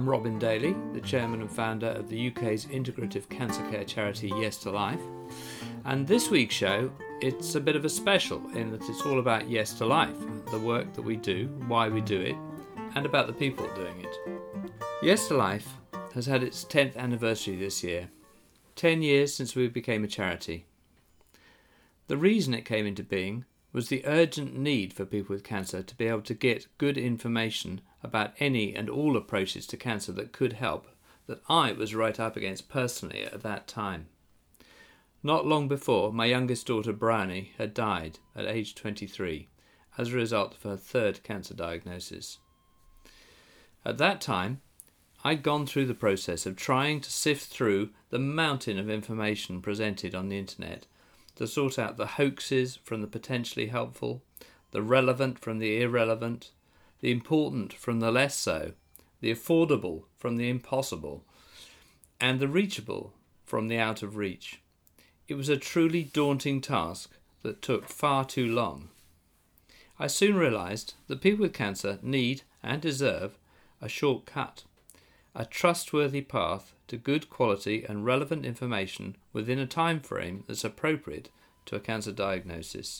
I'm Robin Daly, the chairman and founder of the UK's integrative cancer care charity Yes to Life. And this week's show, it's a bit of a special in that it's all about Yes to Life, the work that we do, why we do it, and about the people doing it. Yes to Life has had its 10th anniversary this year, 10 years since we became a charity. The reason it came into being was the urgent need for people with cancer to be able to get good information about any and all approaches to cancer that could help, that I was right up against personally at that time. Not long before, my youngest daughter Bryony had died at age 23 as a result of her third cancer diagnosis. At that time, I'd gone through the process of trying to sift through the mountain of information presented on the internet to sort out the hoaxes from the potentially helpful, the relevant from the irrelevant, the important from the less so, the affordable from the impossible, and the reachable from the out of reach. It was a truly daunting task that took far too long. I soon realised that people with cancer need and deserve a shortcut, a trustworthy path to good quality and relevant information within a time frame that's appropriate to a cancer diagnosis.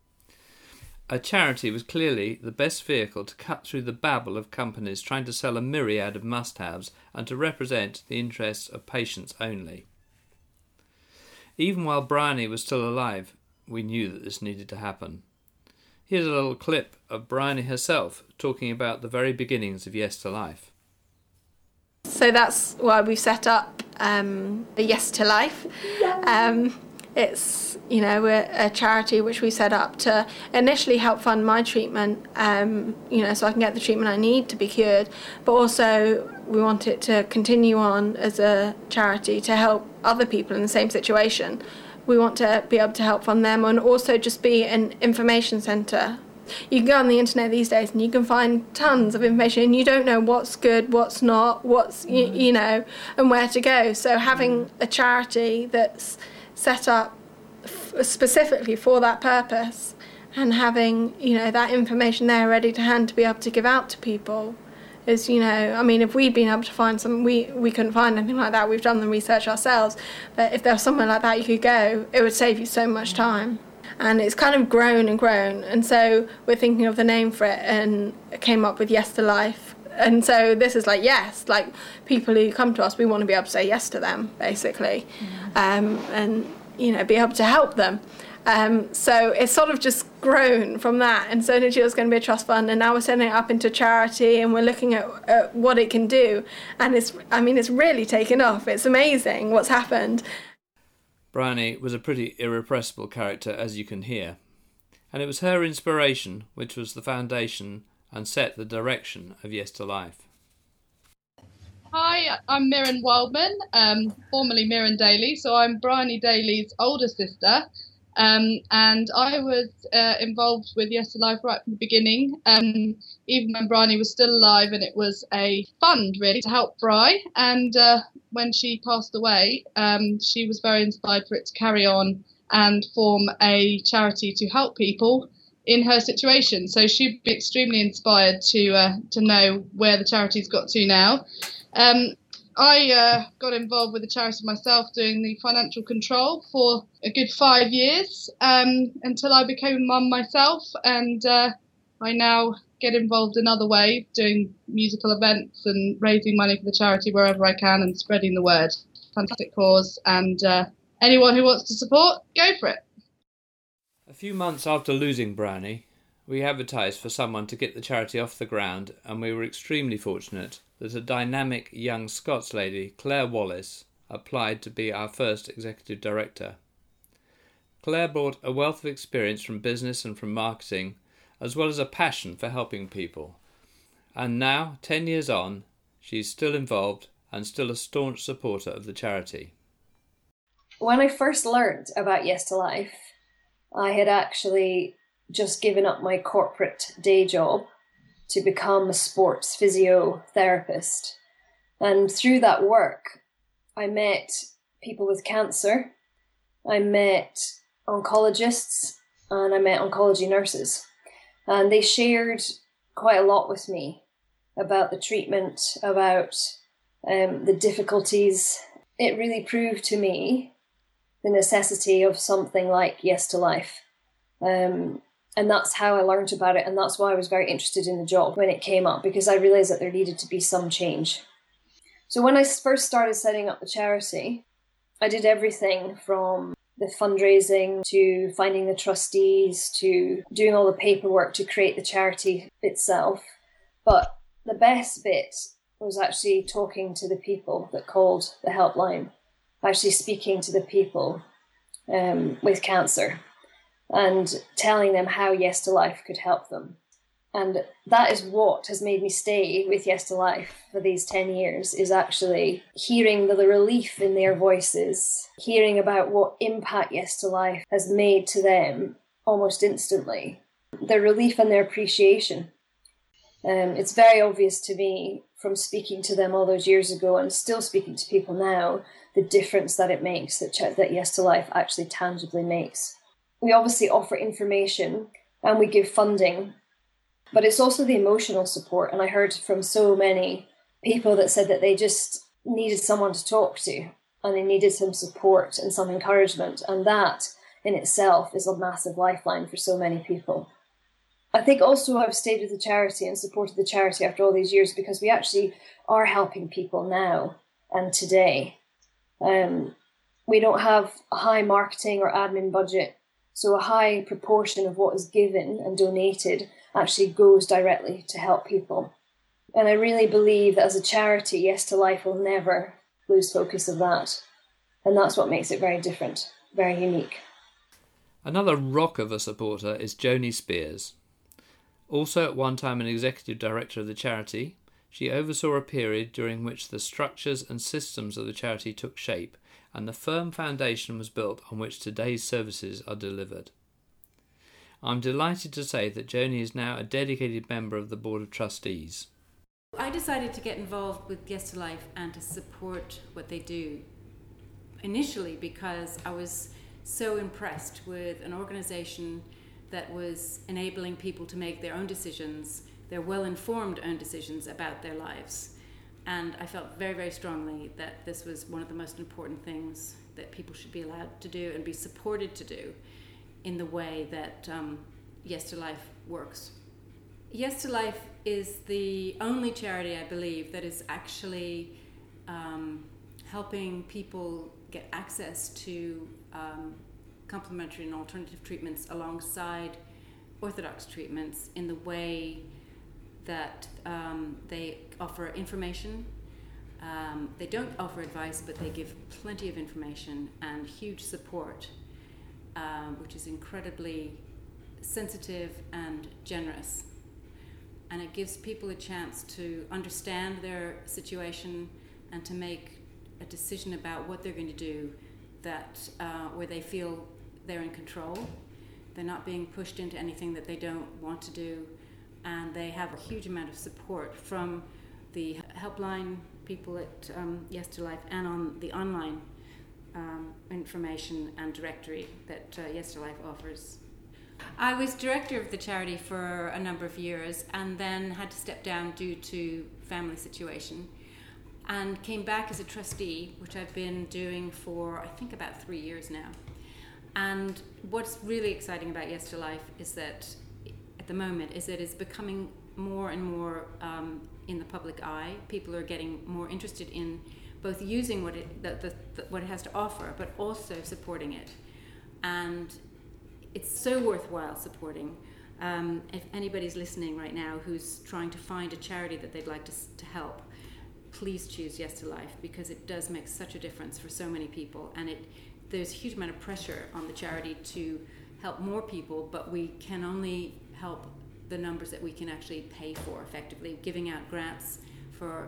A charity was clearly the best vehicle to cut through the babble of companies trying to sell a myriad of must-haves and to represent the interests of patients only. Even while Bryony was still alive, we knew that this needed to happen. Here's a little clip of Bryony herself talking about the very beginnings of Yes to Life. So that's why we've set up the Yes to Life. It's, we're a charity which we set up to initially help fund my treatment, so I can get the treatment I need to be cured. But also we want it to continue on as a charity to help other people in the same situation. We want to be able to help fund them and also just be an information centre. You can go on the internet these days and you can find tons of information and you don't know what's good, what's not, and where to go. So having a charity that's set up specifically for that purpose and having, that information there ready to hand to be able to give out to people is, if we'd been able to find some, we couldn't find anything like that. We've done the research ourselves, but if there was somewhere like that you could go, it would save you so much time. And it's kind of grown and grown, and so we're thinking of the name for it and came up with Yes to Life. And so this is people who come to us, we want to be able to say yes to them, basically, and be able to help them. So it's sort of just grown from that. And so initially it was going to be a trust fund, and now we're setting it up into charity, and we're looking at what it can do. And it's really taken off. It's amazing what's happened. Bryony was a pretty irrepressible character, as you can hear. And it was her inspiration which was the foundation and set the direction of Yes to Life. Hi, I'm Mirren Wildman, formerly Mirren Daly, so I'm Bryony Daly's older sister, and I was involved with Yes to Life right from the beginning, even when Bryony was still alive, and it was a fund really to help Bry, and when she passed away, she was very inspired for it to carry on and form a charity to help people in her situation. So she'd be extremely inspired to know where the charity's got to now. I got involved with the charity myself, doing the financial control for a good 5 years until I became a mum myself, and I now get involved another way, doing musical events and raising money for the charity wherever I can and spreading the word. Fantastic cause, and anyone who wants to support, go for it. A few months after losing Bryony, we advertised for someone to get the charity off the ground, and we were extremely fortunate that a dynamic young Scots lady, Claire Wallace, applied to be our first executive director. Claire brought a wealth of experience from business and from marketing, as well as a passion for helping people. And now, 10 years on, she's still involved and still a staunch supporter of the charity. When I first learned about Yes to Life, I had actually just given up my corporate day job to become a sports physiotherapist. And through that work, I met people with cancer, I met oncologists, and I met oncology nurses. And they shared quite a lot with me about the treatment, about the difficulties. It really proved to me the necessity of something like Yes to Life. And that's how I learned about it, and that's why I was very interested in the job when it came up, because I realised that there needed to be some change. So when I first started setting up the charity, I did everything from the fundraising to finding the trustees to doing all the paperwork to create the charity itself. But the best bit was actually talking to the people that called the helpline, actually speaking to the people with cancer and telling them how Yes to Life could help them. And that is what has made me stay with Yes to Life for these 10 years, is actually hearing the relief in their voices, hearing about what impact Yes to Life has made to them almost instantly, their relief and their appreciation. It's very obvious to me from speaking to them all those years ago and still speaking to people now, the difference that it makes, that Yes to Life actually tangibly makes. We obviously offer information and we give funding, but it's also the emotional support. And I heard from so many people that said that they just needed someone to talk to and they needed some support and some encouragement. And that in itself is a massive lifeline for so many people. I think also I've stayed with the charity and supported the charity after all these years because we actually are helping people now and today. We don't have a high marketing or admin budget, so a high proportion of what is given and donated actually goes directly to help people. And I really believe that as a charity, Yes to Life will never lose focus of that. And that's what makes it very different, very unique. Another rock of a supporter is Joni Spears. Also at one time an executive director of the charity, she oversaw a period during which the structures and systems of the charity took shape and the firm foundation was built on which today's services are delivered. I'm delighted to say that Joni is now a dedicated member of the Board of Trustees. I decided to get involved with Yes to Life and to support what they do initially because I was so impressed with an organisation that was enabling people to make their own decisions, their well-informed own decisions about their lives. And I felt very, very strongly that this was one of the most important things that people should be allowed to do and be supported to do in the way that Yes to Life works. Yes to Life is the only charity, I believe, that is actually helping people get access to complementary and alternative treatments alongside orthodox treatments in the way that they offer information. They don't offer advice, but they give plenty of information and huge support, which is incredibly sensitive and generous. And it gives people a chance to understand their situation and to make a decision about what they're going to do that where they feel they're in control. They're not being pushed into anything that they don't want to do, and they have a huge amount of support from the helpline people at Yes to Life and on the online information and directory that Yes to Life offers. I was director of the charity for a number of years and then had to step down due to family situation and came back as a trustee, which I've been doing for I think about 3 years now. And what's really exciting about Yes to Life is that at the moment is that it's becoming more and more in the public eye. People are getting more interested in both using what it has to offer, but also supporting it. And it's so worthwhile supporting. If anybody's listening right now who's trying to find a charity that they'd like to help, please choose Yes to Life, because it does make such a difference for so many people. And there's a huge amount of pressure on the charity to help more people, but we can only help the numbers that we can actually pay for effectively, giving out grants for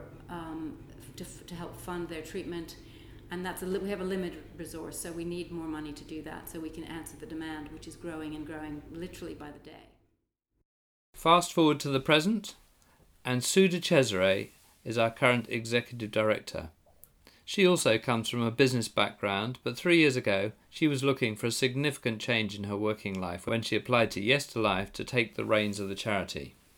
to help fund their treatment. And we have a limited resource, so we need more money to do that so we can answer the demand, which is growing and growing literally by the day. Fast forward to the present, and Sue de Cesare is our current executive director. She also comes from a business background, but 3 years ago she was looking for a significant change in her working life when she applied to Yes to Life to take the reins of the charity.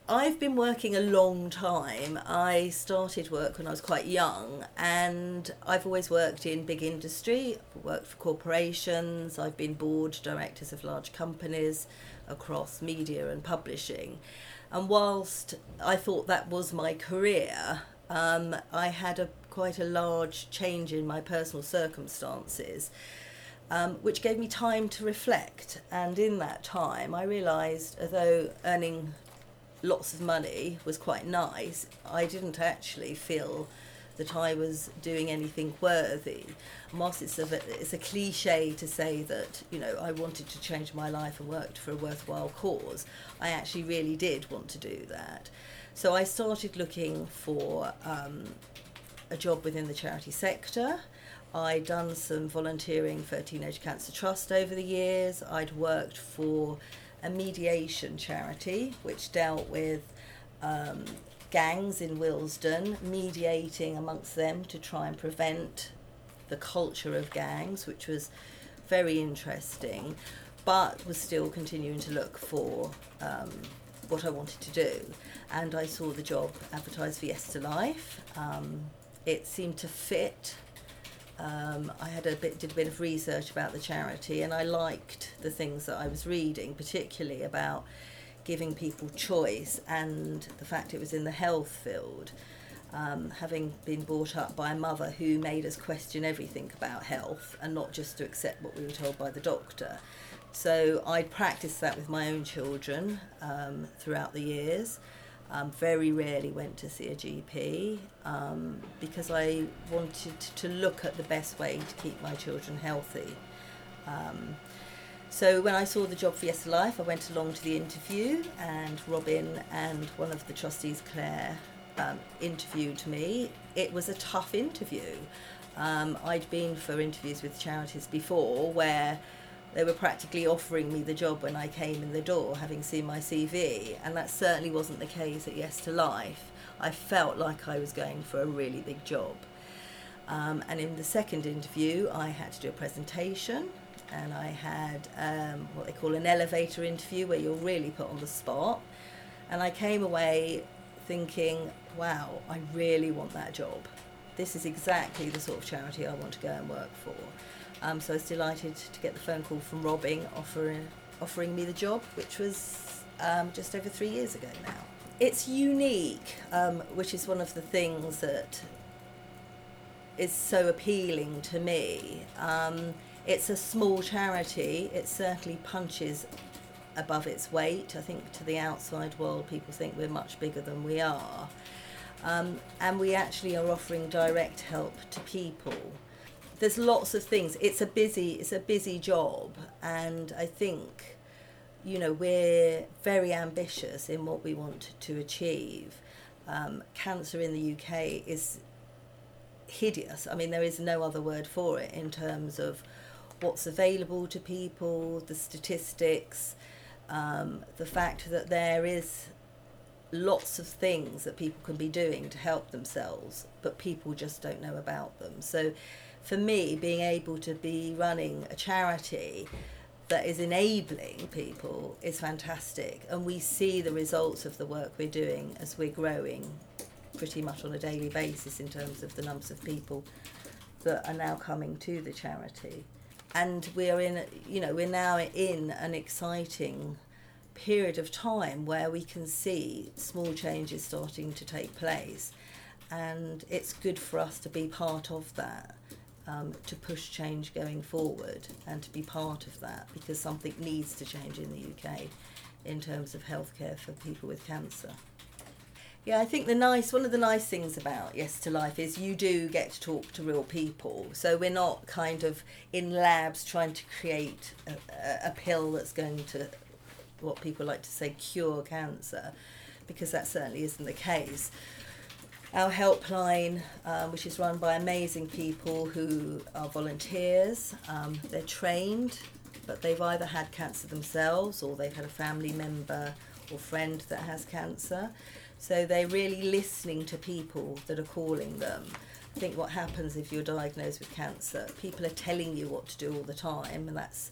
I've been working a long time. I started work when I was quite young, and I've always worked in big industry. I've worked for corporations, I've been board directors of large companies across media and publishing. And whilst I thought that was my career, I had quite a large change in my personal circumstances, which gave me time to reflect. And in that time, I realised, although earning lots of money was quite nice, I didn't actually feel that I was doing anything worthy. And whilst it's a cliche to say that, you know, I wanted to change my life and worked for a worthwhile cause, I actually really did want to do that. So I started looking for a job within the charity sector. I'd done some volunteering for Teenage Cancer Trust over the years. I'd worked for a mediation charity which dealt with gangs in Willesden, mediating amongst them to try and prevent the culture of gangs, which was very interesting, but was still continuing to look for what I wanted to do. And I saw the job advertised for Yes to Life. It seemed to fit. I did a bit of research about the charity, and I liked the things that I was reading, particularly about giving people choice and the fact it was in the health field. Having been brought up by a mother who made us question everything about health and not just to accept what we were told by the doctor. So I practiced that with my own children throughout the years. Very rarely went to see a GP because I wanted to look at the best way to keep my children healthy. So when I saw the job for Yes to Life, I went along to the interview, and Robin and one of the trustees, Claire, interviewed me. It was a tough interview. I'd been for interviews with charities before where they were practically offering me the job when I came in the door, having seen my CV, and that certainly wasn't the case at Yes to Life. I felt like I was going for a really big job. And in the second interview, I had to do a presentation, and I had what they call an elevator interview, where you're really put on the spot. And I came away thinking, wow, I really want that job. This is exactly the sort of charity I want to go and work for. So I was delighted to get the phone call from Robin offering me the job, which was just over 3 years ago now. It's unique, which is one of the things that is so appealing to me. It's a small charity. It certainly punches above its weight. I think to the outside world, people think we're much bigger than we are. And we actually are offering direct help to people. There's lots of things. It's a busy job, and I think, you know, we're very ambitious in what we want to achieve. Cancer in the UK is hideous. I mean, there is no other word for it in terms of what's available to people, the statistics, the fact that there is lots of things that people can be doing to help themselves, but people just don't know about them. So for me, being able to be running a charity that is enabling people is fantastic, and we see the results of the work we're doing as we're growing pretty much on a daily basis in terms of the numbers of people that are now coming to the charity. And we're now in an exciting period of time where we can see small changes starting to take place, and it's good for us to be part of that, to push change going forward and to be part of that, because something needs to change in the UK in terms of healthcare for people with cancer. Yeah, I think one of the nice things about Yes to Life is you do get to talk to real people. So we're not kind of in labs trying to create a pill that's going to, what people like to say, cure cancer, because that certainly isn't the case. Our helpline, which is run by amazing people who are volunteers, they're trained, but they've either had cancer themselves or they've had a family member or friend that has cancer. So they're really listening to people that are calling them. I think what happens if you're diagnosed with cancer, people are telling you what to do all the time, and that's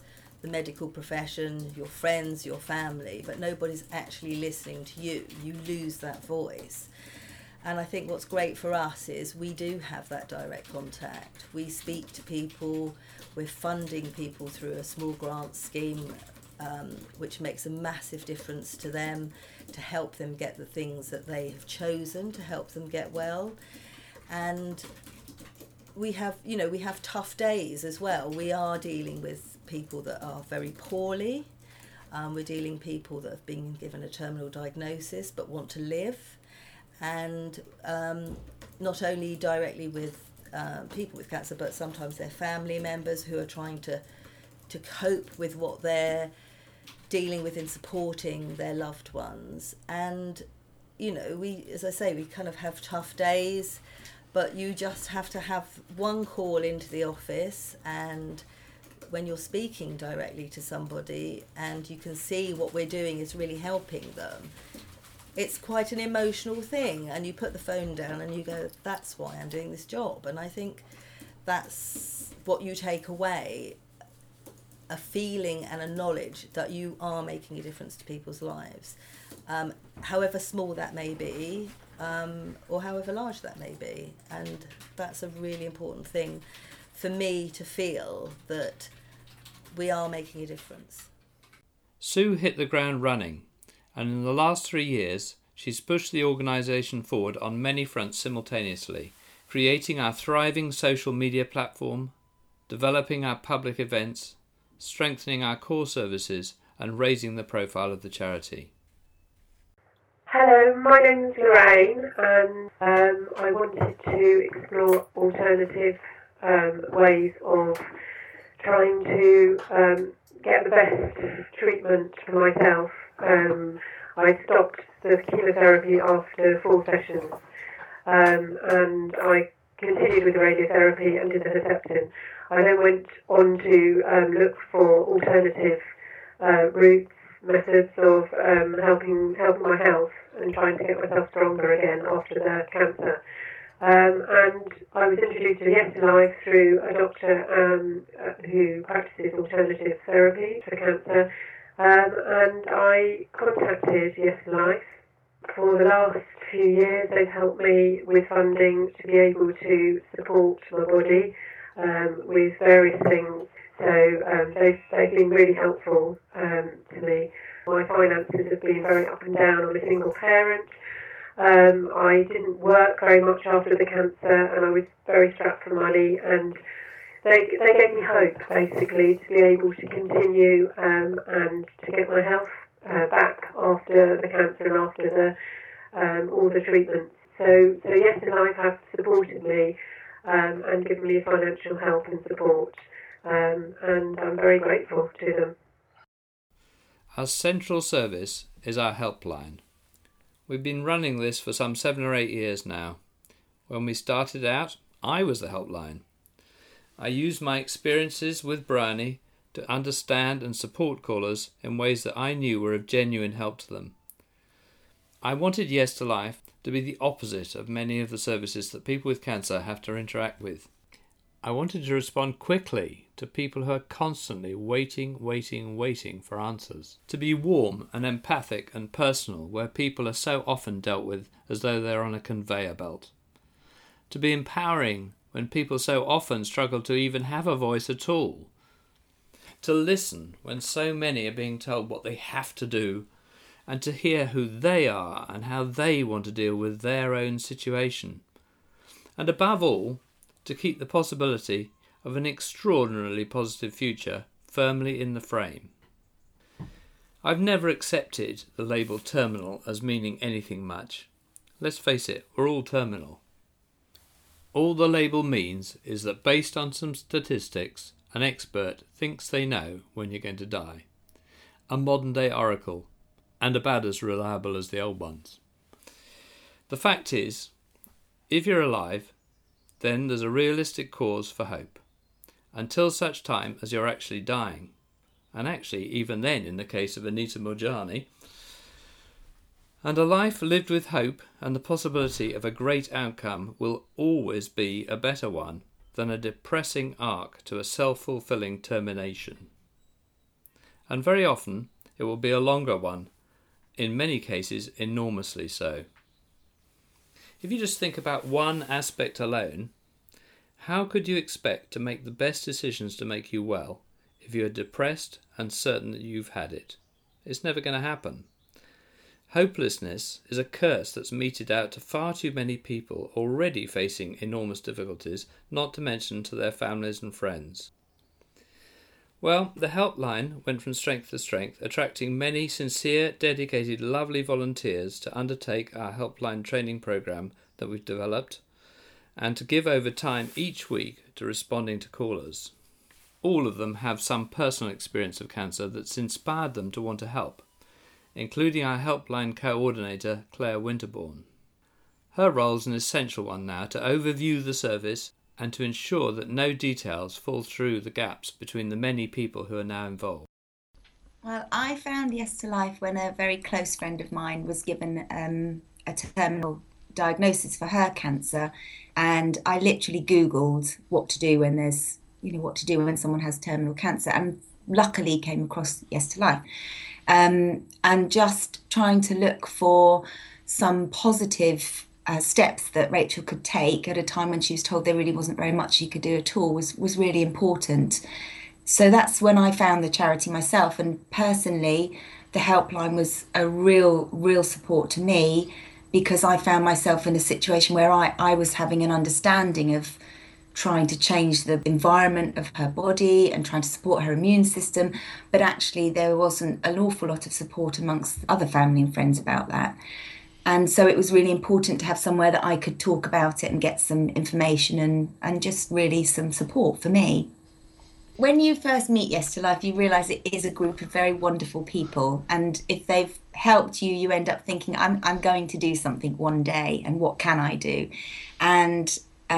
the medical profession, your friends, your family, but nobody's actually listening to you. You lose that voice. And I think what's great for us is we do have that direct contact. We speak to people, we're funding people through a small grant scheme, which makes a massive difference to them, to help them get the things that they have chosen to help them get well. And we have tough days as well. We are dealing with people that are very poorly. We're dealing with people that have been given a terminal diagnosis but want to live. And not only directly with people with cancer, but sometimes their family members who are trying to cope with what they're dealing with in supporting their loved ones. And, we, as I say, we kind of have tough days, but you just have to have one call into the office, and when you're speaking directly to somebody and you can see what we're doing is really helping them, it's quite an emotional thing, and you put the phone down and you go, that's why I'm doing this job. And I think that's what you take away, a feeling and a knowledge that you are making a difference to people's lives, however small that may be, or however large that may be. And that's a really important thing for me to feel, that we are making a difference. Sue hit the ground running, and in the last 3 years she's pushed the organisation forward on many fronts simultaneously, creating our thriving social media platform, developing our public events, strengthening our core services, and raising the profile of the charity. Hello, my name's Lorraine, and I wanted to explore alternative ways of trying to get the best treatment for myself. I stopped the chemotherapy after 4 sessions, and I continued with the radiotherapy and did the Herceptin. I then went on to look for alternative routes, methods of helping my health and trying to get myself stronger again after the cancer. And I was introduced to Yes to Life through a doctor who practices alternative therapy for cancer, and I contacted Yes to Life. For the last few years, they've helped me with funding to be able to support my body with various things. So they've been really helpful to me. My finances have been very up and down. I'm a single parent. I didn't work very much after the cancer, and I was very strapped for money, and they gave me hope, basically, to be able to continue and to get my health back after the cancer and after all the treatments. So Yes to Life have supported me and given me financial help and support, and I'm very grateful to them. Our central service is our helpline. We've been running this for some 7 or 8 years now. When we started out, I was the helpline. I used my experiences with Bryony to understand and support callers in ways that I knew were of genuine help to them. I wanted Yes to Life to be the opposite of many of the services that people with cancer have to interact with. I wanted to respond quickly to people who are constantly waiting for answers. To be warm and empathic and personal where people are so often dealt with as though they're on a conveyor belt. To be empowering when people so often struggle to even have a voice at all. To listen when so many are being told what they have to do, and to hear who they are and how they want to deal with their own situation. And above all, to keep the possibility of an extraordinarily positive future firmly in the frame. I've never accepted the label terminal as meaning anything much. Let's face it, we're all terminal. All the label means is that based on some statistics, an expert thinks they know when you're going to die. A modern-day oracle, and about as reliable as the old ones. The fact is, if you're alive, then there's a realistic cause for hope, until such time as you're actually dying. And actually, even then, in the case of Anita Moorjani. And a life lived with hope and the possibility of a great outcome will always be a better one than a depressing arc to a self-fulfilling termination. and very often it will be a longer one, in many cases enormously so. If you just think about one aspect alone, how could you expect to make the best decisions to make you well if you are depressed and certain that you've had it? It's never going to happen. Hopelessness is a curse that's meted out to far too many people already facing enormous difficulties, not to mention to their families and friends. Well, the helpline went from strength to strength, attracting many sincere, dedicated, lovely volunteers to undertake our helpline training programme that we've developed and to give over time each week to responding to callers. All of them have some personal experience of cancer that's inspired them to want to help, including our helpline coordinator, Claire Winterbourne. Her role is an essential one now to overview the service and to ensure that no details fall through the gaps between the many people who are now involved. Well, I found Yes to Life when a very close friend of mine was given a terminal diagnosis for her cancer, and I literally Googled what to do when someone has terminal cancer, and luckily came across Yes to Life. And just trying to look for some positive steps that Rachel could take at a time when she was told there really wasn't very much she could do at all was really important. So that's when I found the charity myself, and personally the helpline was a real support to me, because I found myself in a situation where I was having an understanding of trying to change the environment of her body and trying to support her immune system, but actually there wasn't an awful lot of support amongst other family and friends about that. And so it was really important to have somewhere that I could talk about it and get some information and just really some support for me. When you first meet Yes to Life, you realise it is a group of very wonderful people, and if they've helped you, you end up thinking, I'm going to do something one day, and what can I do? And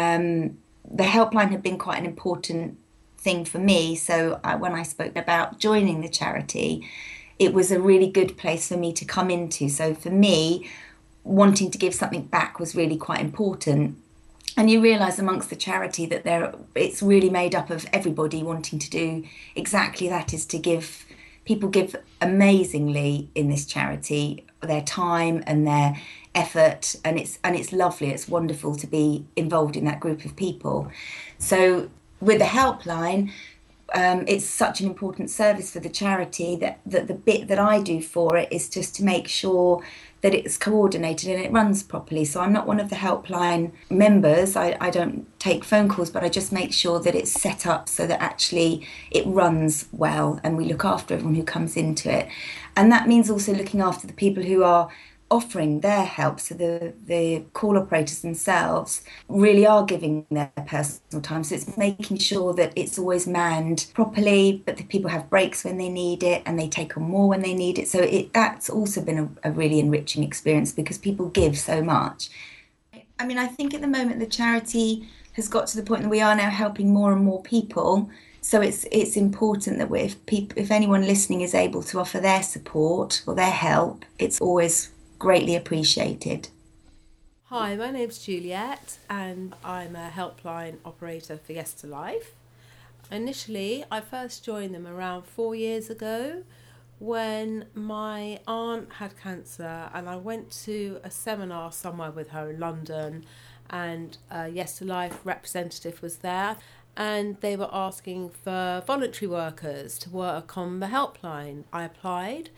the helpline had been quite an important thing for me. So when I spoke about joining the charity, it was a really good place for me to come into. So for me, wanting to give something back was really quite important. And you realise amongst the charity that it's really made up of everybody wanting to do exactly that, is to give. People give amazingly in this charity, their time and their effort, and it's lovely. It's wonderful to be involved in that group of people. So with the helpline, it's such an important service for the charity that the bit that I do for it is just to make sure that it's coordinated and it runs properly. So I'm not one of the helpline members. I don't take phone calls, but I just make sure that it's set up so that actually it runs well and we look after everyone who comes into it. And that means also looking after the people who are offering their help. So the call operators themselves really are giving their personal time. So it's making sure that it's always manned properly, but the people have breaks when they need it and they take on more when they need it. So that's also been a really enriching experience, because people give so much. I mean, I think at the moment the charity has got to the point that we are now helping more and more people. So it's important that if anyone listening is able to offer their support or their help, it's always greatly appreciated. Hi, my name's Juliet and I'm a helpline operator for Yes to Life. Initially, I first joined them around 4 years ago when my aunt had cancer, and I went to a seminar somewhere with her in London, and a Yes to Life representative was there, and they were asking for voluntary workers to work on the helpline. I applied,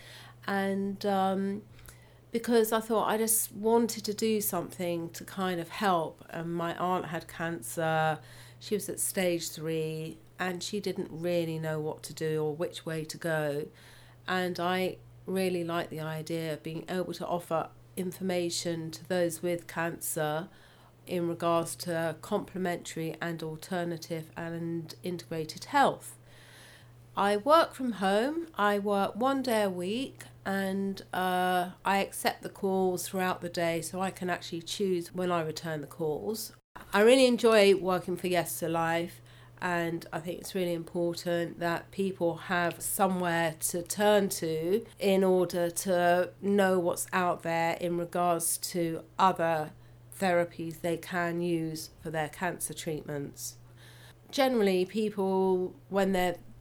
and because I thought I just wanted to do something to kind of help. And my aunt had cancer, she was at stage 3, and she didn't really know what to do or which way to go. And I really liked the idea of being able to offer information to those with cancer in regards to complementary and alternative and integrated health. I work from home. I work 1 day a week, and I accept the calls throughout the day, so I can actually choose when I return the calls. I really enjoy working for Yes to Life, and I think it's really important that people have somewhere to turn to in order to know what's out there in regards to other therapies they can use for their cancer treatments. Generally, people, when they're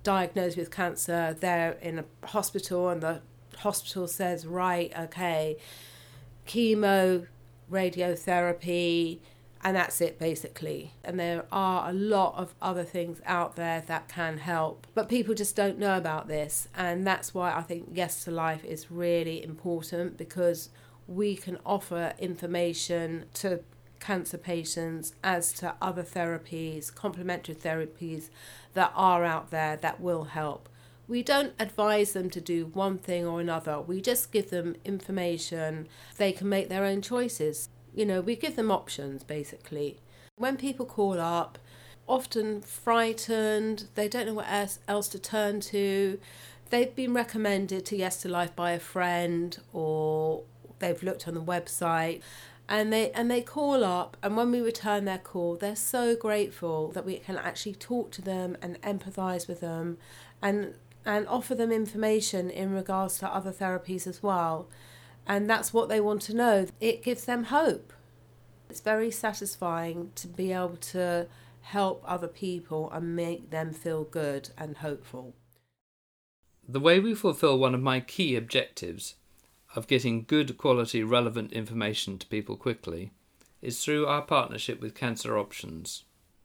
diagnosed with cancer, they're in a hospital and the hospital says, right, okay, chemo, radiotherapy, and that's it basically. And there are a lot of other things out there that can help, but people just don't know about this. And that's why I think Yes to Life is really important, because we can offer information to cancer patients as to other therapies, complementary therapies that are out there that will help. We don't advise them to do one thing or another. We just give them information. They can make their own choices. You know, we give them options, basically. When people call up, often frightened, they don't know what else to turn to. They've been recommended to Yes to Life by a friend, or they've looked on the website, and they call up, and when we return their call, they're so grateful that we can actually talk to them and empathise with them and offer them information in regards to other therapies as well. And that's what they want to know. It gives them hope. It's very satisfying to be able to help other people and make them feel good and hopeful. The way we fulfil one of my key objectives of getting good quality relevant information to people quickly is through our partnership with Cancer Options.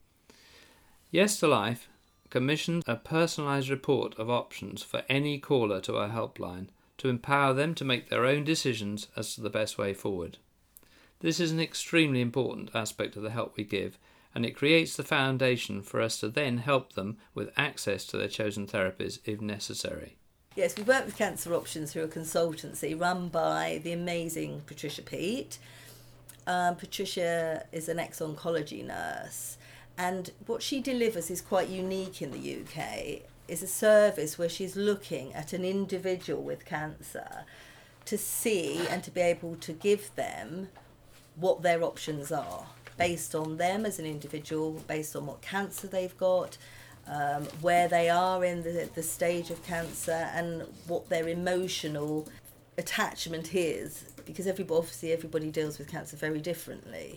Yes to Life commissioned a personalised report of options for any caller to our helpline to empower them to make their own decisions as to the best way forward. This is an extremely important aspect of the help we give, and it creates the foundation for us to then help them with access to their chosen therapies if necessary. Yes, we work with Cancer Options through a consultancy run by the amazing Patricia Peat. Patricia is an ex-oncology nurse, and what she delivers is quite unique in the UK. Is a service where she's looking at an individual with cancer to see and to be able to give them what their options are based on them as an individual, based on what cancer they've got, where they are in the stage of cancer, and what their emotional attachment is, because everybody deals with cancer very differently.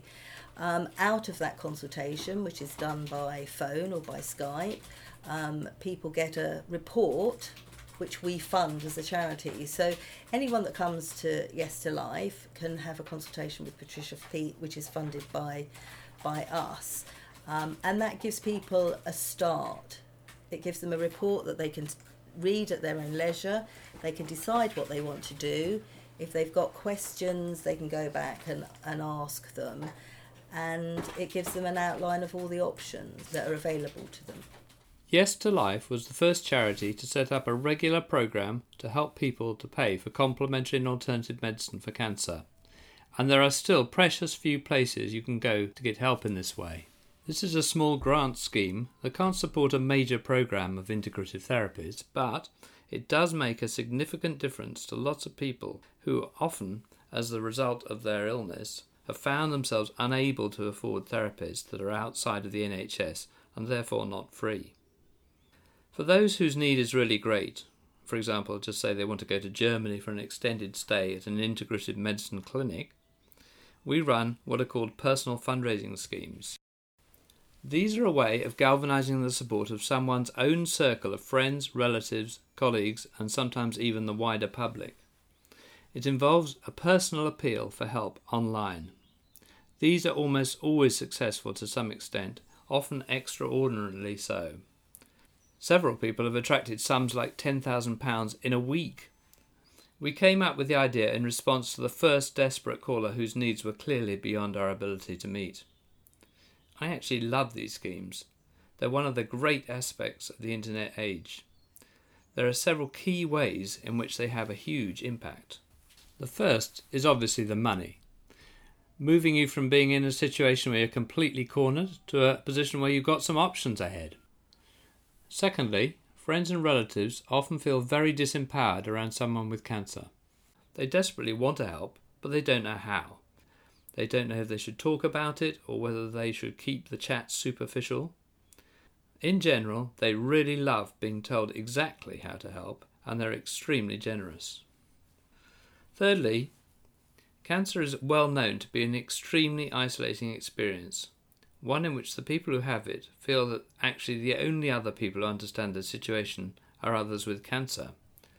Out of that consultation, which is done by phone or by Skype, people get a report which we fund as a charity. So anyone that comes to Yes to Life can have a consultation with Patricia Peat, which is funded by us. And that gives people a start. It gives them a report that they can read at their own leisure. They can decide what they want to do. If they've got questions, they can go back and ask them. And it gives them an outline of all the options that are available to them. Yes to Life was the first charity to set up a regular programme to help people to pay for complementary and alternative medicine for cancer. And there are still precious few places you can go to get help in this way. This is a small grant scheme that can't support a major programme of integrative therapies, but it does make a significant difference to lots of people who often, as the result of their illness, have found themselves unable to afford therapies that are outside of the NHS and therefore not free. For those whose need is really great, for example, just say they want to go to Germany for an extended stay at an integrative medicine clinic, we run what are called personal fundraising schemes. These are a way of galvanising the support of someone's own circle of friends, relatives, colleagues, and sometimes even the wider public. It involves a personal appeal for help online. These are almost always successful to some extent, often extraordinarily so. Several people have attracted sums like £10,000 in a week. We came up with the idea in response to the first desperate caller whose needs were clearly beyond our ability to meet. I actually love these schemes. They're one of the great aspects of the internet age. There are several key ways in which they have a huge impact. The first is obviously the money, moving you from being in a situation where you're completely cornered to a position where you've got some options ahead. Secondly, friends and relatives often feel very disempowered around someone with cancer. They desperately want to help, but they don't know how. They don't know if they should talk about it or whether they should keep the chat superficial. In general, they really love being told exactly how to help, and they're extremely generous. Thirdly, cancer is well known to be an extremely isolating experience. one in which the people who have it feel that actually the only other people who understand the situation are others with cancer.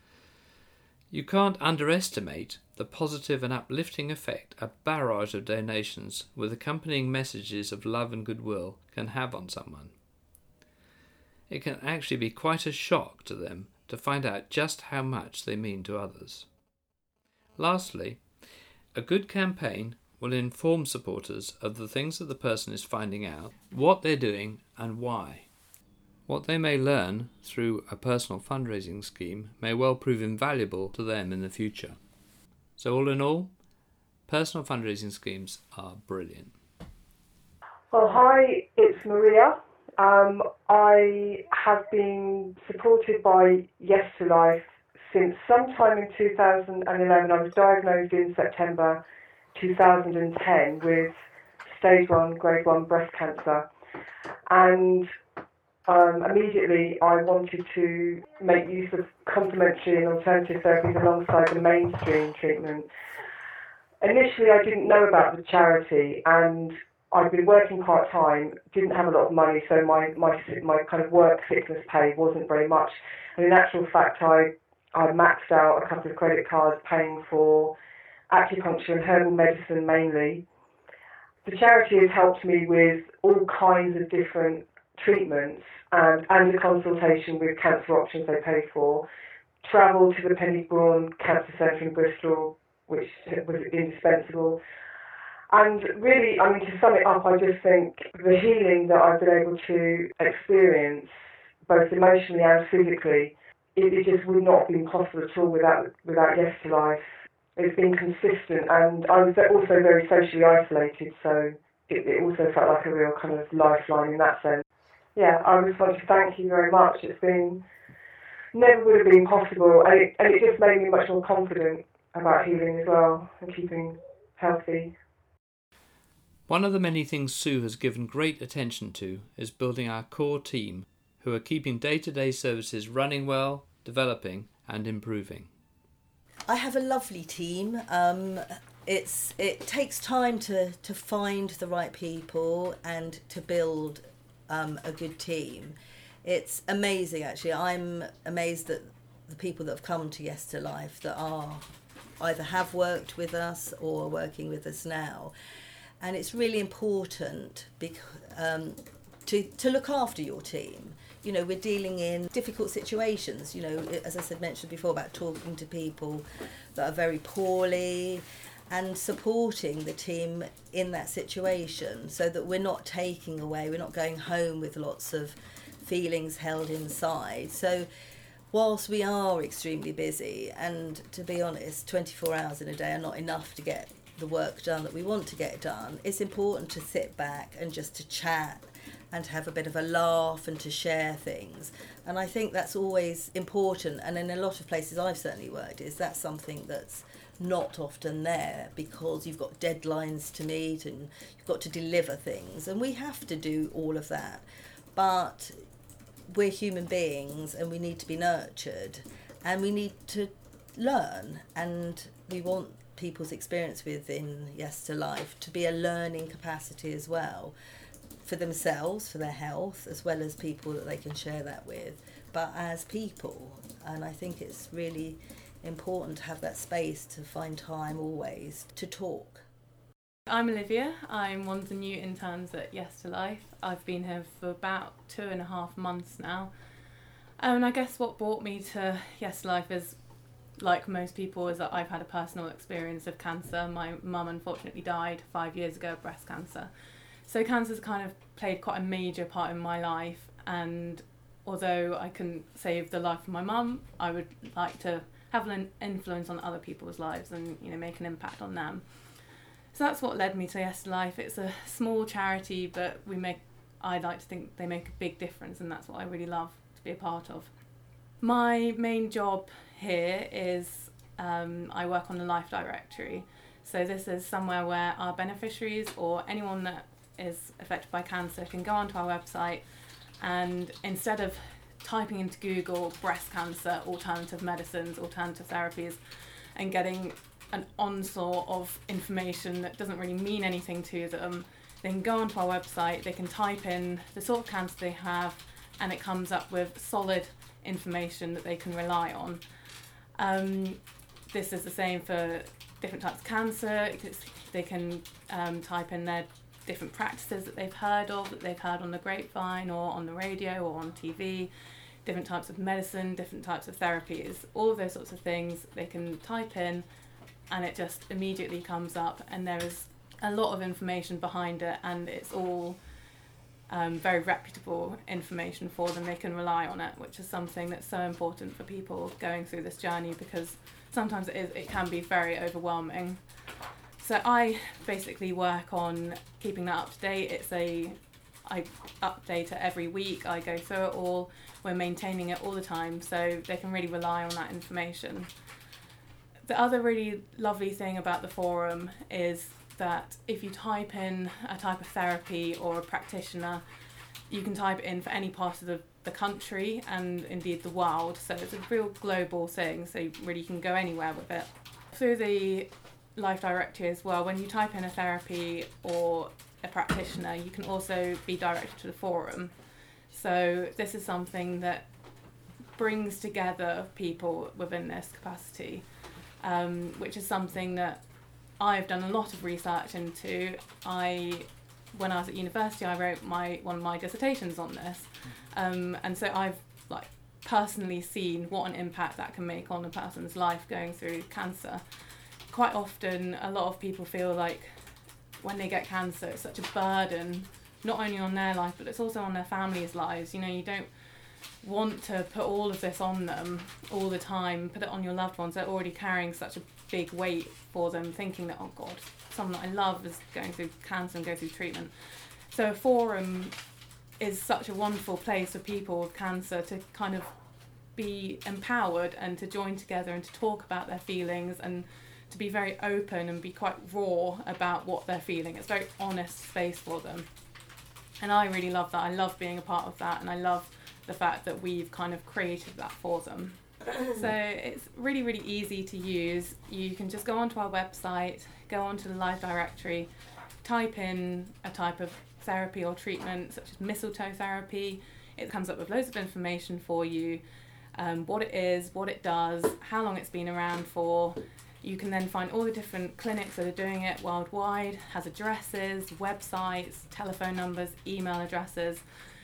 You can't underestimate the positive and uplifting effect a barrage of donations with accompanying messages of love and goodwill can have on someone. It can actually be quite a shock to them to find out just how much they mean to others. Lastly, a good campaign will inform supporters of the things that the person is finding out, what they're doing and why. What they may learn through a personal fundraising scheme may well prove invaluable to them in the future. So all in all, personal fundraising schemes are brilliant. Well, hi, it's Maria. I have been supported by Yes to Life since sometime in 2011. I was diagnosed in September 2010 with stage 1, grade 1 breast cancer. And immediately I wanted to make use of complementary and alternative therapies alongside the mainstream treatment. Initially I didn't know about the charity, and I'd been working part-time, didn't have a lot of money, so my kind of work sickness pay wasn't very much. And in actual fact, I maxed out a couple of credit cards paying for acupuncture and herbal medicine mainly. The charity has helped me with all kinds of different treatments and a consultation with cancer options they pay for. Travel to the Penny Braun Cancer Centre in Bristol, which was indispensable. And really, I mean, to sum it up, I just think the healing that I've been able to experience, both emotionally and physically, it just would not have been possible at all without Yes to Life. It's been consistent, and I was also very socially isolated, so it also felt like a real kind of lifeline in that sense. Yeah, I just want to thank you very much. It's been, never would have been possible, and it just made me much more confident about healing as well and keeping healthy. One of the many things Sue has given great attention to is building our core team who are keeping day-to-day services running well, developing and improving. I have a lovely team. It takes time to find the right people and to build a good team. It's amazing, actually. I'm amazed at the people that have come to Yes to Life that are either have worked with us or are working with us now. And it's really important to look after your team. You know, we're dealing in difficult situations, you know, as I mentioned before, about talking to people that are very poorly and supporting the team in that situation so that we're not taking away, we're not going home with lots of feelings held inside. So whilst we are extremely busy, and to be honest, 24 hours in a day are not enough to get the work done that we want to get done, it's important to sit back and just to chat and to have a bit of a laugh and to share things. And I think that's always important, and in a lot of places I've certainly worked, is that's something that's not often there, because you've got deadlines to meet and you've got to deliver things, and we have to do all of that. But we're human beings and we need to be nurtured and we need to learn, and we want people's experience within Yes to Life to be a learning capacity as well, for themselves, for their health, as well as people that they can share that with, but as people. And I think it's really important to have that space to find time always to talk. I'm Olivia. I'm one of the new interns at Yes to Life. I've been here for about 2.5 months now. And I guess what brought me to Yes to Life is, like most people, is that I've had a personal experience of cancer. My mum unfortunately died 5 years ago of breast cancer. So cancer's kind of played quite a major part in my life, and although I couldn't save the life of my mum, I would like to have an influence on other people's lives and, you know, make an impact on them. So that's what led me to Yes to Life. It's a small charity, but I like to think they make a big difference, and that's what I really love to be a part of. My main job here is I work on the Life Directory. So this is somewhere where our beneficiaries or anyone that is affected by cancer can go onto our website, and instead of typing into Google breast cancer, alternative medicines, alternative therapies, and getting an onslaught of information that doesn't really mean anything to them, they can go onto our website, they can type in the sort of cancer they have, and it comes up with solid information that they can rely on. This is the same for different types of cancer. They can type in their different practices that they've heard of, that they've heard on the grapevine or on the radio or on TV, different types of medicine, different types of therapies, all of those sorts of things they can type in, and it just immediately comes up, and there is a lot of information behind it, and it's all very reputable information for them. They can rely on it, which is something that's so important for people going through this journey, because sometimes it can be very overwhelming. So I basically work on keeping that up to date. I update it every week. I go through it all. We're maintaining it all the time, so they can really rely on that information. The other really lovely thing about the forum is that if you type in a type of therapy or a practitioner, you can type it in for any part of the country and indeed the world. So it's a real global thing, so really you can go anywhere with it. Through the Life Directory as well, when you type in a therapy or a practitioner, you can also be directed to the forum. So this is something that brings together people within this capacity, which is something that I've done a lot of research into. When I was at university, I wrote one of my dissertations on this, and so I've personally seen what an impact that can make on a person's life going through cancer. Quite often, a lot of people feel like when they get cancer, it's such a burden, not only on their life, but it's also on their families' lives. You know, you don't want to put all of this on them all the time, put it on your loved ones. They're already carrying such a big weight for them, thinking that, oh God, someone that I love is going through cancer and going through treatment. So a forum is such a wonderful place for people with cancer to kind of be empowered and to join together and to talk about their feelings and to be very open and be quite raw about what they're feeling. It's a very honest space for them. And I really love that. I love being a part of that, and I love the fact that we've kind of created that for them. So it's really, really easy to use. You can just go onto our website, go onto the Life Directory, type in a type of therapy or treatment such as mistletoe therapy. It comes up with loads of information for you, what it is, what it does, how long it's been around for. You can then find all the different clinics that are doing it worldwide, has addresses, websites, telephone numbers, email addresses.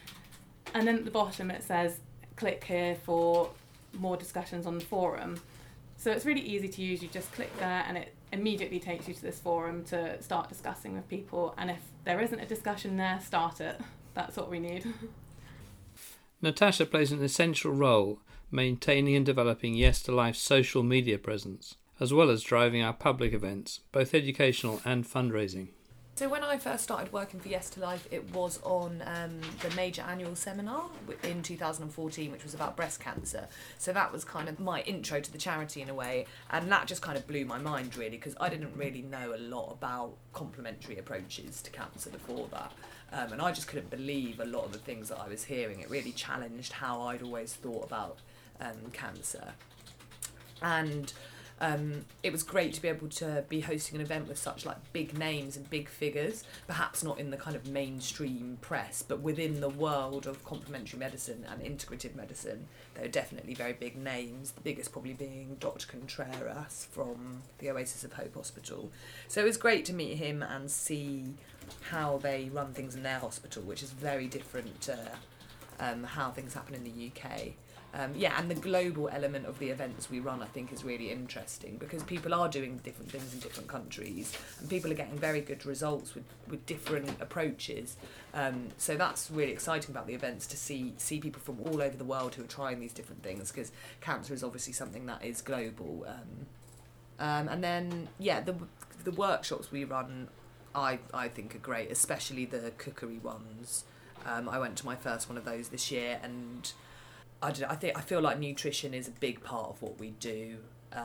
And then at the bottom it says, click here for more discussions on the forum. So it's really easy to use. You just click there and it immediately takes you to this forum to start discussing with people. And if there isn't a discussion there, start it. That's what we need. Natasha plays an essential role maintaining and developing Yes to Life's social media presence, as well as driving our public events, both educational and fundraising. So when I first started working for Yes to Life, it was on the major annual seminar in 2014, which was about breast cancer. So that was kind of my intro to the charity in a way, and that just kind of blew my mind really, because I didn't really know a lot about complementary approaches to cancer before that. And I just couldn't believe a lot of the things that I was hearing. It really challenged how I'd always thought about cancer. And it was great to be able to be hosting an event with such big names and big figures, perhaps not in the kind of mainstream press, but within the world of complementary medicine and integrative medicine. There are definitely very big names, the biggest probably being Dr. Contreras from the Oasis of Hope Hospital. So it was great to meet him and see how they run things in their hospital, which is very different to how things happen in the UK. And the global element of the events we run, I think, is really interesting, because people are doing different things in different countries and people are getting very good results with different approaches. So that's really exciting about the events, to see people from all over the world who are trying these different things, because cancer is obviously something that is global. And then, the workshops we run, I think are great, especially the cookery ones. I went to my first one of those this year, and I feel like nutrition is a big part of what we do,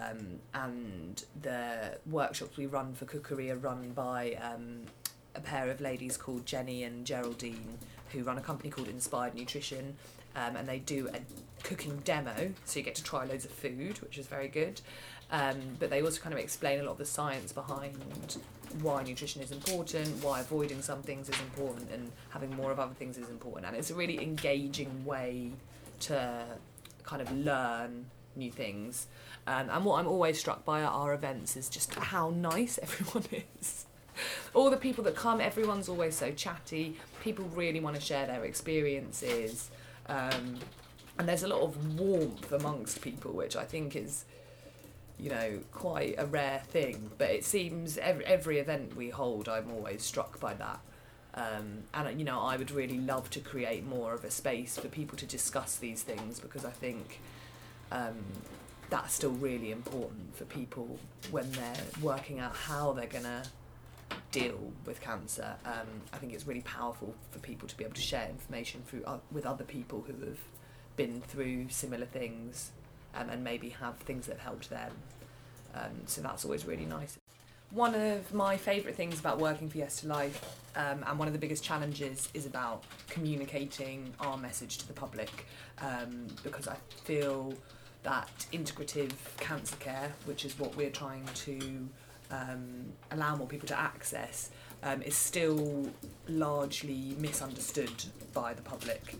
and the workshops we run for cookery are run by a pair of ladies called Jenny and Geraldine, who run a company called Inspired Nutrition, and they do a cooking demo, so you get to try loads of food, which is very good. But they also kind of explain a lot of the science behind why nutrition is important, why avoiding some things is important, and having more of other things is important. And it's a really engaging way to kind of learn new things. And what I'm always struck by at our events is just how nice everyone is. All the people that come, everyone's always so chatty. People really want to share their experiences. And there's a lot of warmth amongst people, which I think is, you know, quite a rare thing. But it seems every event we hold, I'm always struck by that. And, you know, I would really love to create more of a space for people to discuss these things, because I think that's still really important for people when they're working out how they're going to deal with cancer. I think it's really powerful for people to be able to share information with other people who have been through similar things, and maybe have things that have helped them. So that's always really nice. One of my favourite things about working for Yes to Life, and one of the biggest challenges, is about communicating our message to the public, because I feel that integrative cancer care, which is what we're trying to allow more people to access, is still largely misunderstood by the public.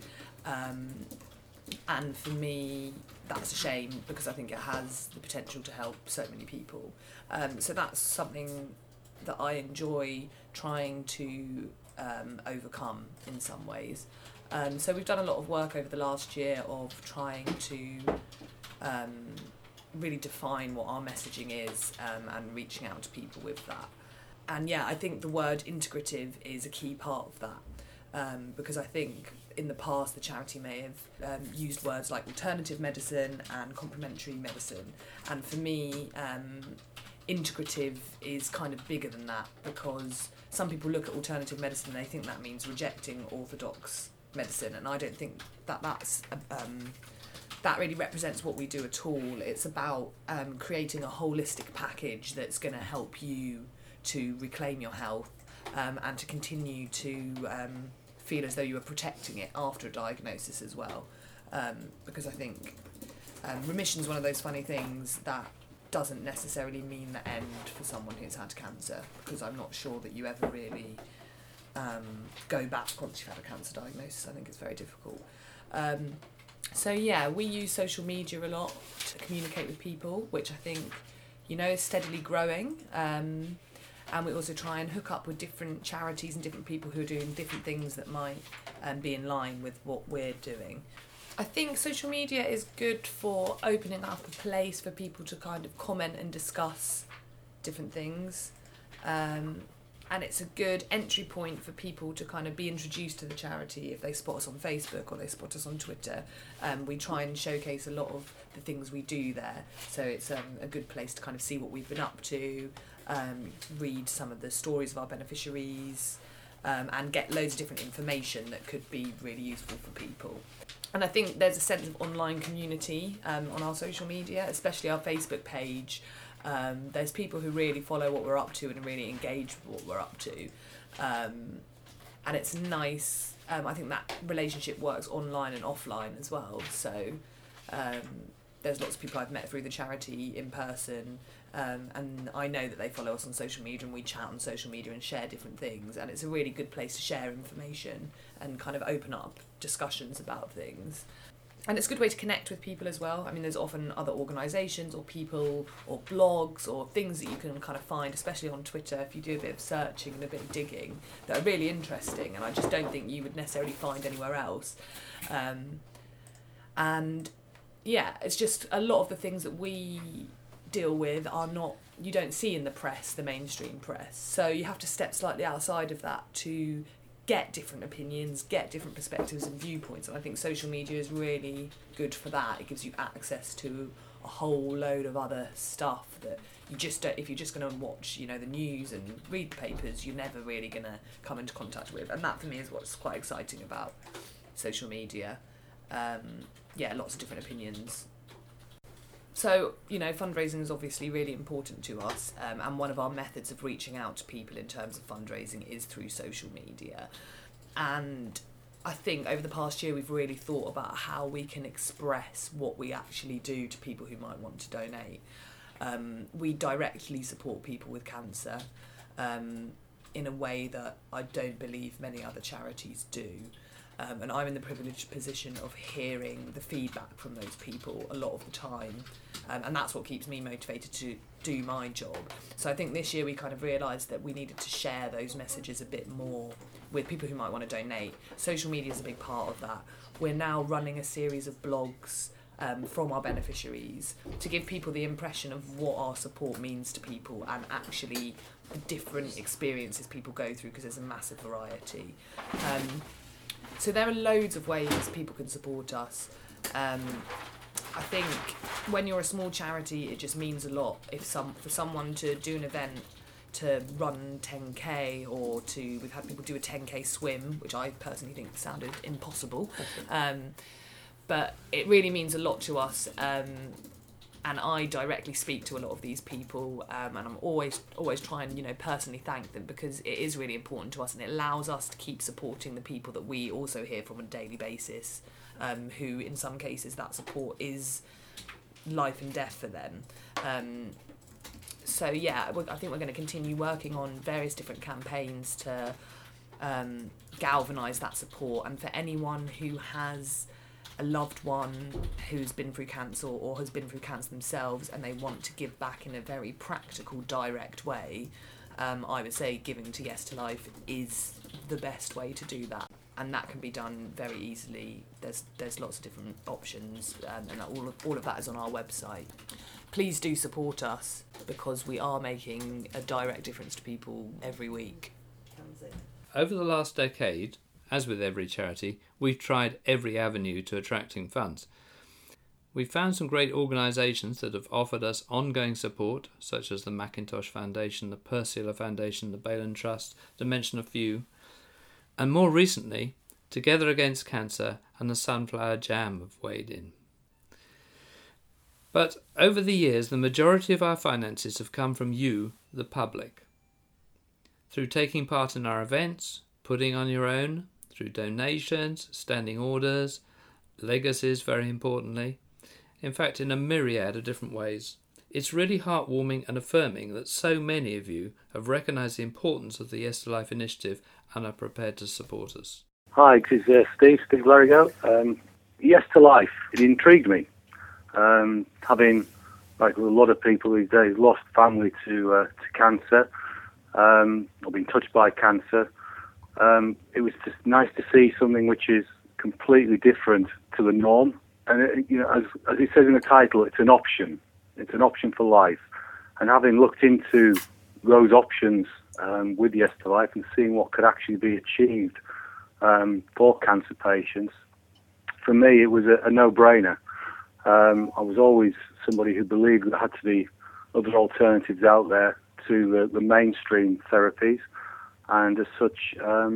And for me, that's a shame, because I think it has the potential to help so many people. So that's something that I enjoy trying to overcome in some ways. So we've done a lot of work over the last year of trying to really define what our messaging is, and reaching out to people with that. And yeah, I think the word integrative is a key part of that, because I think in the past the charity may have used words like alternative medicine and complementary medicine, and for me integrative is kind of bigger than that, because some people look at alternative medicine and they think that means rejecting orthodox medicine, and I don't think that that really represents what we do at all. It's about creating a holistic package that's going to help you to reclaim your health, and to continue to feel as though you are protecting it after a diagnosis as well. Because I think remission is one of those funny things that doesn't necessarily mean the end for someone who's had cancer, because I'm not sure that you ever really go back once you've had a cancer diagnosis. I think it's very difficult. So yeah, we use social media a lot to communicate with people, which I think, you know, is steadily growing. And we also try and hook up with different charities and different people who are doing different things that might be in line with what we're doing. I think social media is good for opening up a place for people to kind of comment and discuss different things. And it's a good entry point for people to kind of be introduced to the charity if they spot us on Facebook or they spot us on Twitter. We try and showcase a lot of the things we do there. So it's a good place to kind of see what we've been up to, read some of the stories of our beneficiaries, and get loads of different information that could be really useful for people. And I think there's a sense of online community on our social media, especially our Facebook page. There's people who really follow what we're up to and really engage with what we're up to. And it's nice. I think that relationship works online and offline as well. So there's lots of people I've met through the charity in person. And I know that they follow us on social media, and we chat on social media and share different things, and it's a really good place to share information and kind of open up discussions about things. And it's a good way to connect with people as well. I mean, there's often other organisations or people or blogs or things that you can kind of find, especially on Twitter, if you do a bit of searching and a bit of digging, that are really interesting, and I just don't think you would necessarily find anywhere else. And yeah, it's just a lot of the things that we deal with are not, you don't see in the press, the mainstream press. So you have to step slightly outside of that to get different opinions, get different perspectives and viewpoints. And I think social media is really good for that. It gives you access to a whole load of other stuff that you just don't, if you're just going to watch, you know, the news and read the papers, you're never really going to come into contact with. And that for me is what's quite exciting about social media. Yeah, lots of different opinions. So, you know, fundraising is obviously really important to us, and one of our methods of reaching out to people in terms of fundraising is through social media. And I think over the past year we've really thought about how we can express what we actually do to people who might want to donate. We directly support people with cancer, in a way that I don't believe many other charities do. And I'm in the privileged position of hearing the feedback from those people a lot of the time. And that's what keeps me motivated to do my job. So I think this year we kind of realised that we needed to share those messages a bit more with people who might want to donate. Social media is a big part of that. We're now running a series of blogs from our beneficiaries to give people the impression of what our support means to people and actually the different experiences people go through, because there's a massive variety. So there are loads of ways people can support us. I think when you're a small charity, it just means a lot for someone to do an event, to run 10k, or we've had people do a 10k swim, which I personally think sounded impossible. But it really means a lot to us. And I directly speak to a lot of these people, and I'm always trying, personally thank them, because it is really important to us, and it allows us to keep supporting the people that we also hear from on a daily basis, who in some cases that support is life and death for them. So yeah, I think we're going to continue working on various different campaigns to galvanise that support, and for anyone who has a loved one who's been through cancer or has been through cancer themselves and they want to give back in a very practical, direct way, I would say giving to Yes to Life is the best way to do that. And that can be done very easily. There's lots of different options, and all of that is on our website. Please do support us, because we are making a direct difference to people every week. Over the last decade, as with every charity, we've tried every avenue to attracting funds. We've found some great organisations that have offered us ongoing support, such as the Macintosh Foundation, the Perseula Foundation, the Baylan Trust, to mention a few, and more recently, Together Against Cancer and the Sunflower Jam have weighed in. But over the years, the majority of our finances have come from you, the public, through taking part in our events, putting on your own, through donations, standing orders, legacies very importantly, in fact in a myriad of different ways. It's really heartwarming and affirming that so many of you have recognised the importance of the Yes to Life initiative and are prepared to support us. Hi, this is Steve Larigo. Yes to Life, it intrigued me. Having, like a lot of people these days, lost family to cancer, or been touched by cancer, it was just nice to see something which is completely different to the norm. And as it says in the title, it's an option. It's an option for life. And having looked into those options with Yes to Life and seeing what could actually be achieved for cancer patients, for me it was a no-brainer. I was always somebody who believed there had to be other alternatives out there to the mainstream therapies, and as such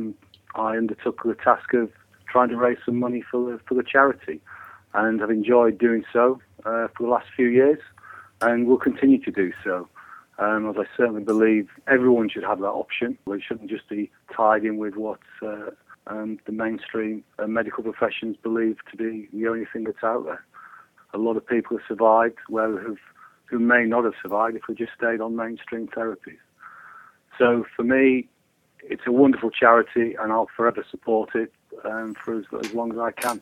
I undertook the task of trying to raise some money for the charity, and I've enjoyed doing so for the last few years, and will continue to do so, as I certainly believe everyone should have that option. It shouldn't just be tied in with what the mainstream medical professions believe to be the only thing that's out there. A lot of people have survived who may not have survived if we just stayed on mainstream therapies. So for me, it's a wonderful charity, and I'll forever support it for as long as I can.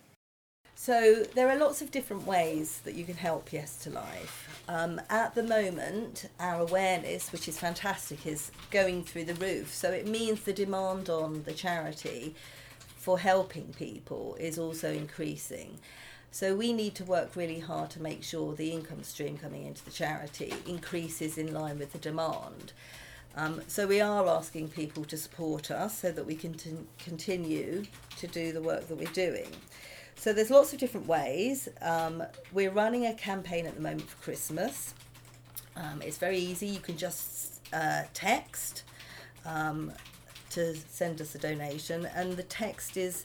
So there are lots of different ways that you can help Yes to Life. At the moment, our awareness, which is fantastic, is going through the roof. So it means the demand on the charity for helping people is also increasing. So we need to work really hard to make sure the income stream coming into the charity increases in line with the demand. So we are asking people to support us so that we can continue to do the work that we're doing. So there's lots of different ways. We're running a campaign at the moment for Christmas. It's very easy. You can just text to send us a donation, and the text is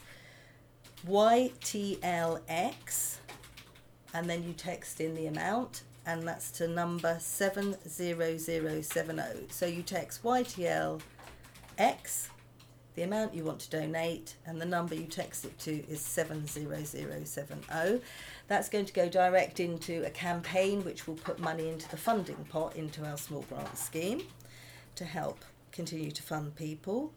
YTLX, and then you text in the amount, and that's to number 70070. So you text YTLX, the amount you want to donate, and the number you text it to is 70070. That's going to go direct into a campaign which will put money into the funding pot into our small grant scheme to help continue to fund people.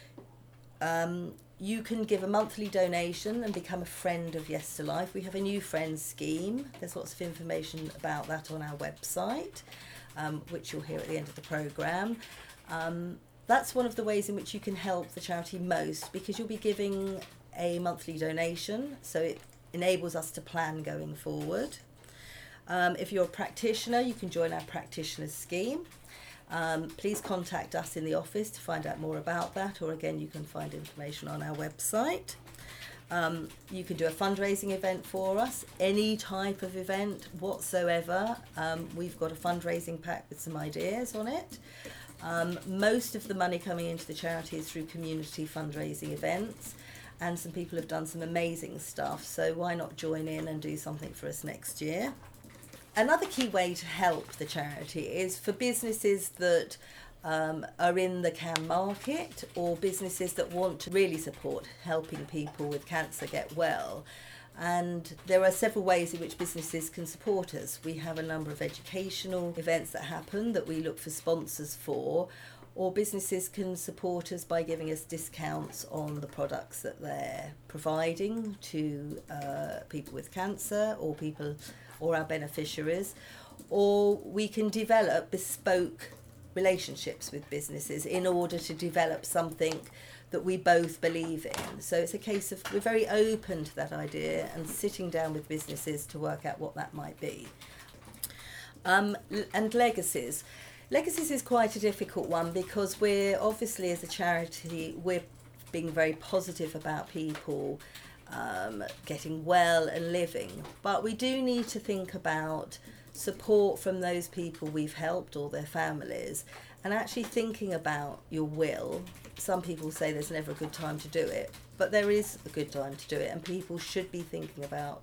You can give a monthly donation and become a friend of Yes to Life. We have a new friends scheme. There's lots of information about that on our website, which you'll hear at the end of the programme. That's one of the ways in which you can help the charity most, because you'll be giving a monthly donation, so it enables us to plan going forward. If you're a practitioner, you can join our practitioners scheme. Please contact us in the office to find out more about that, or again, you can find information on our website. You can do a fundraising event for us, any type of event whatsoever. We've got a fundraising pack with some ideas on it. Most of the money coming into the charity is through community fundraising events, and some people have done some amazing stuff, so why not join in and do something for us next year? Another key way to help the charity is for businesses that are in the CAN market, or businesses that want to really support helping people with cancer get well. And there are several ways in which businesses can support us. We have a number of educational events that happen that we look for sponsors for, or businesses can support us by giving us discounts on the products that they're providing to people with cancer, or our beneficiaries, or we can develop bespoke relationships with businesses in order to develop something that we both believe in. So it's a case of we're very open to that idea and sitting down with businesses to work out what that might be. And legacies. Legacies is quite a difficult one, because we're obviously, as a charity, we're being very positive about people getting well and living, but we do need to think about support from those people we've helped or their families, and actually thinking about your will. Some people say there's never a good time to do it, but there is a good time to do it, and people should be thinking about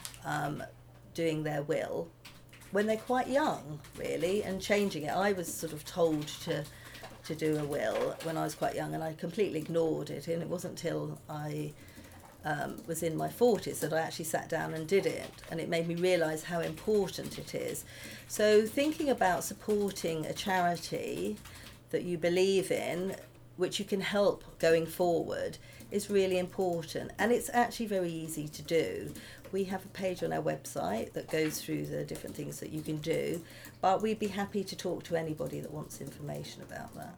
doing their will when they're quite young, really, and changing it. I was sort of told to do a will when I was quite young, and I completely ignored it, and it wasn't until I was in my 40s that I actually sat down and did it, and it made me realise how important it is. So thinking about supporting a charity that you believe in, which you can help going forward, is really important, and it's actually very easy to do. We have a page on our website that goes through the different things that you can do, but we'd be happy to talk to anybody that wants information about that.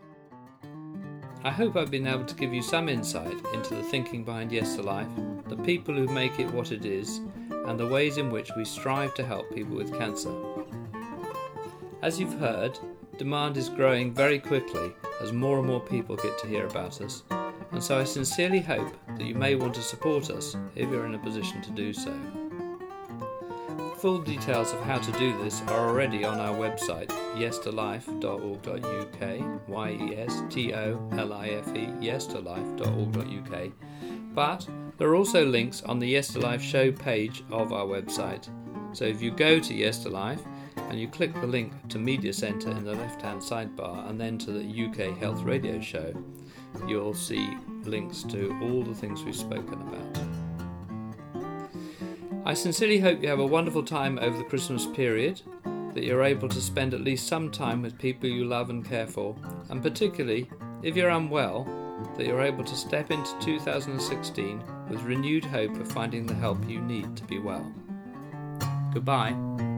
I hope I've been able to give you some insight into the thinking behind Yes to Life, the people who make it what it is, and the ways in which we strive to help people with cancer. As you've heard, demand is growing very quickly as more and more people get to hear about us, and so I sincerely hope that you may want to support us if you're in a position to do so. Full details of how to do this are already on our website, yestolife.org.uk, YESTOLIFE, yestolife.org.uk, but there are also links on the Yes to Life show page of our website. So if you go to Yes to Life and you click the link to Media Centre in the left-hand sidebar and then to the UK Health Radio Show, you'll see links to all the things we've spoken about. I sincerely hope you have a wonderful time over the Christmas period, that you're able to spend at least some time with people you love and care for, and particularly, if you're unwell, that you're able to step into 2016 with renewed hope of finding the help you need to be well. Goodbye.